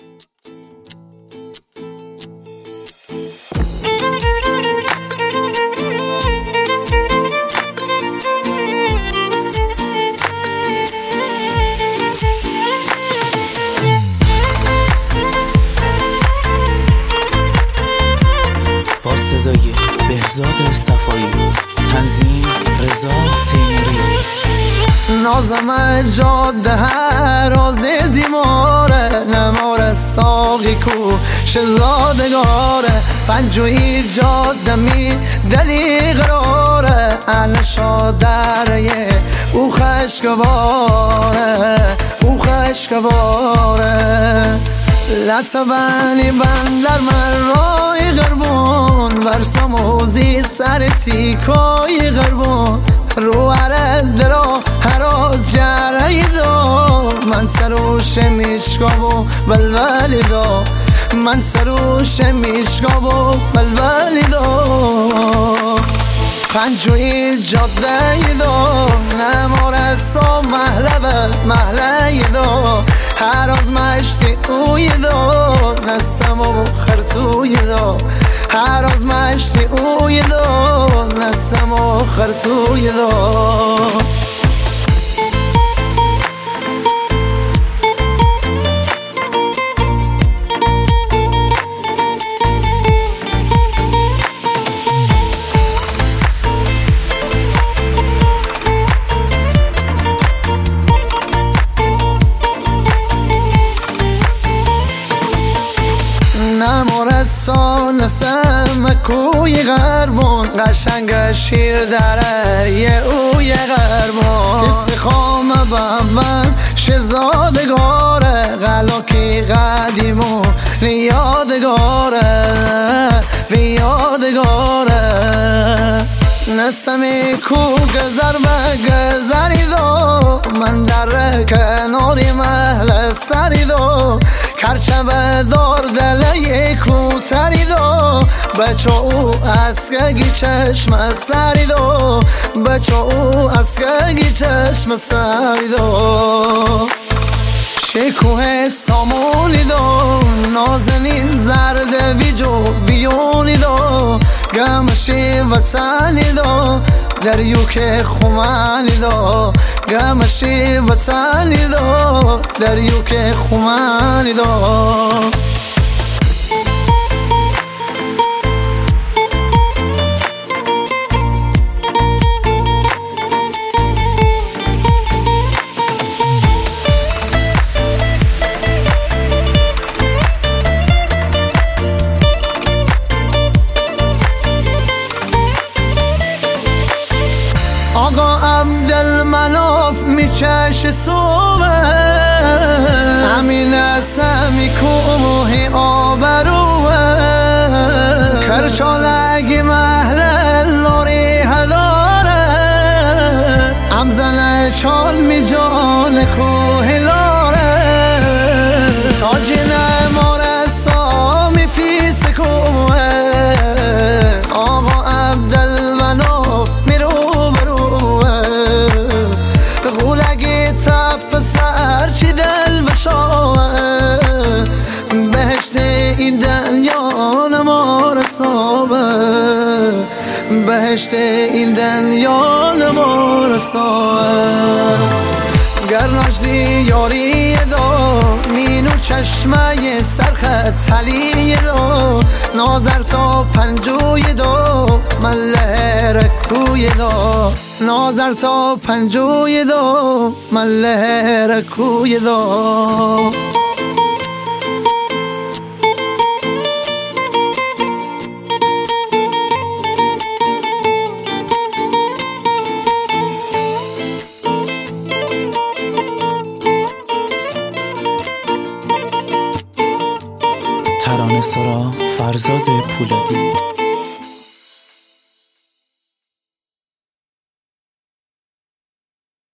با صدای بهزاد صفایی، تنظیم رضا تیموری. نازم جاده راز دیماره، نمار ساقی کو شزادگاره، پنجوی جاده می دلی قراره، انشا دره او خشکواره، او خشکواره. لطفانی بندر من رای غربون، ورساموزی سر تیکای غربون، رو هر دلا هراز گره دا، من سروش میشکاب و بلبلی دا، من سروش میشکاب و بلبلی دا. پنجوی جاده دا، نمار سا محله دا، هر از مشتی اوی دا، نستم و خرطوی دا، هر از مشتی اوی دا، نستم و خرطوی دا. نمار سال سمکوی غربون، قشنگ شیر دره یه اوی غربون، استخامه بمن شزادگاره، غلاکی قدیمون یادگاره، یادگاره. نسمی کو گذر به گذری دو، من در کناری محل سری دو، کرچه دار دله کوتری دو، بچه او اسکگی چشم سری دو، بچه او اسکگی چشم سری دو. شکوه سامونی دو، نازنین زرد ویونی دو، گمشی وطنی دو، دریوک خومانی دو، گمشی وطنی دو، دریوک خومانی دو. آقا عبدالمناف میچش صوبه، همین اسمی کوموهی آبروه، کرچالگی محل لاری هداره، امزن چال می جان کوه لاره، تاجی نمار سامی پیس کوه، آقا عبدالمناف سرچی دل بشاوه، بهشت این دنیا نما رسابه، بهشت این دنیا نما رسابه. گر نجدی یاری دا، مینو چشمه سرخت حلی دا، نازر تا پنجوی دا، من لهرکوی دا، نازر تا پنجوی دا، من لهرکوی دا. ترانه‌سرا فرزاد پولادی.